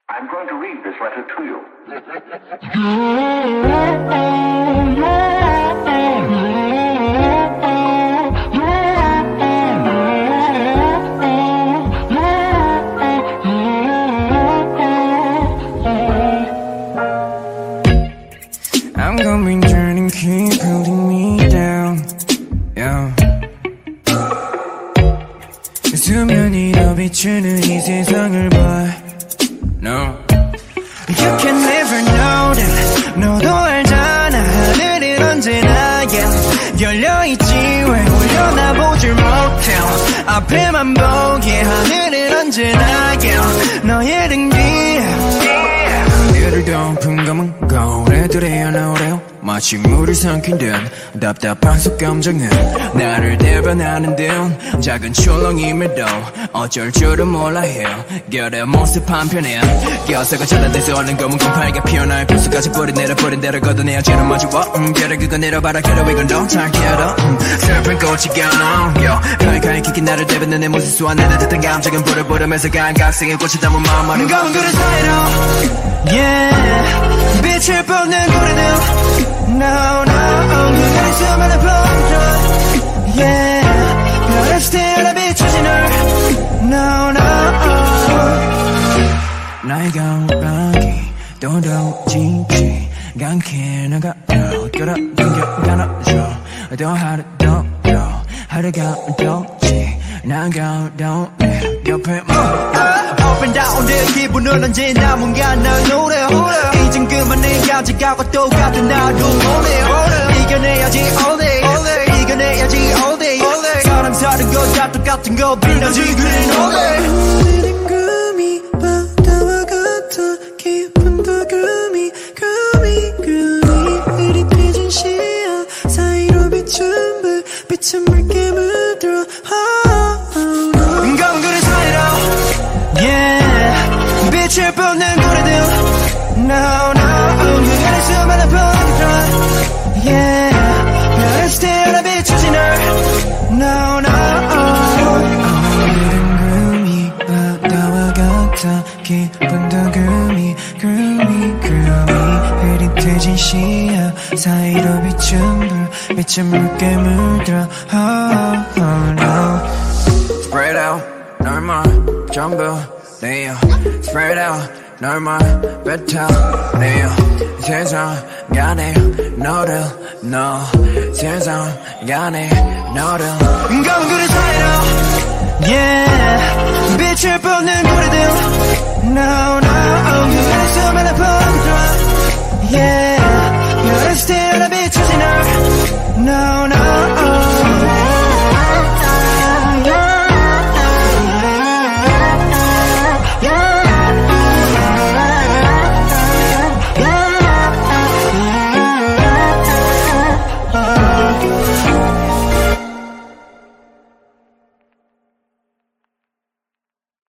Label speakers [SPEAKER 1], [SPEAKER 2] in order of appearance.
[SPEAKER 1] I'm going to read this letter to you.
[SPEAKER 2] I'm gonna be turning, keep holding me down, yeah. 수면이 더 비추는 이 세상을 봐. No, you can never know that. 너도 알잖아, 하늘은 언제나 yeah. 열려있지 왜 올려다보질 못해. 앞에만 보게 하늘은 언제나 yeah. 너의 등 뒤에 그를 덮은 검은 거울애들이 나오래요. 마치 물을 삼킨 듯 답답한 속감정은 나를 대변하는 듯 작은 출렁임에도 어쩔 줄은 몰라 해요. 결의 모습 한편에 껴서가 차단돼서 얼른 검은 곰팡이가 피어날 필수까지 뿌리 내려버린 대로 걷어내야 죄를 마주워 결을 그거 내려봐라 괴로워 이건 너잘 캐러 슬픈 꽃이 겨눠 가까이 깊게 나를 대변해 내 모습 소환해 듯한 감정은 불을 부르면서 감각성의 꽃이 담은 마음 어린 검은 그릇 사이로 yeah 빛을 뿜는 고리는 No, no, 그날의 수많은 봄들 Yeah, 별을 스틸에 비춰진 널 No, no 나의 감각이 또다지지 않게 나가요 끌어당겨 가눠줘 또 하루 더 하루가 더지 나가 더 옆에 Up and down 내 기분은 언제나 뭔가 날 노래 이젠 그만해 가져가고 똑같은 나도 모래 이겨내야지 all day 이겨내야지 all day 사람 사는 거 다 똑같은 거 빛나지 그린 노래 꿈이 바다와 같아 깊은 그 꿈이 흐릿해진 시야 사이로 비춘 불 빛은 붉게 물들어 검은 그릇 사이로 Yeah 빛을 뿜는 고리들 No no 그날의 수많은 봄들 Yeah 별을 스틸에 비춰진 널 No no 구름이 바다와 같아 깊은 덕음이 흐릿해진 시야 사이로 비춘 불 빛은 붉게 물들어 Oh no Spread out 널만 전부 내요 Spread out 널만 뱉어 내요 세상 안에 너를 너 세상 안에 너를 검은 그릇 사이로 Yeah 빛을 뿜는 고리들